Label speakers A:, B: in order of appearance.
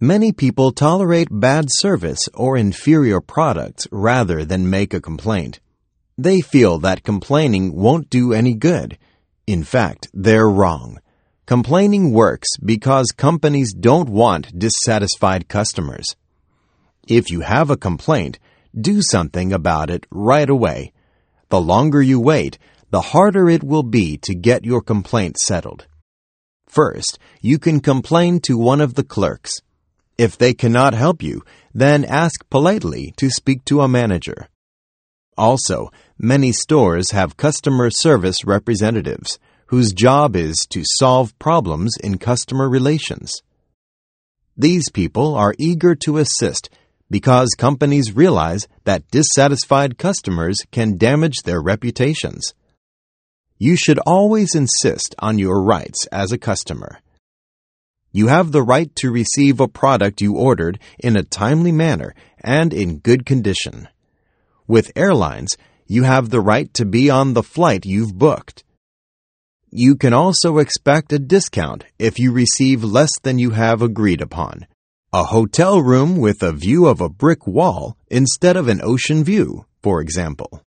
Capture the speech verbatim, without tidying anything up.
A: Many people tolerate bad service or inferior products rather than make a complaint. They feel that complaining won't do any good. In fact, they're wrong. Complaining works because companies don't want dissatisfied customers. If you have a complaint, do something about it right away. The longer you wait, the harder it will be to get your complaint settled. First, you can complain to one of the clerks. If they cannot help you, then ask politely to speak to a manager. Also, many stores have customer service representatives whose job is to solve problems in customer relations. These people are eager to assist because companies realize that dissatisfied customers can damage their reputations. You should always insist on your rights as a customer. You have the right to receive a product you ordered in a timely manner and in good condition. With airlines, you have the right to be on the flight you've booked. You can also expect a discount if you receive less than you have agreed upon. A hotel room with a view of a brick wall instead of an ocean view, for example.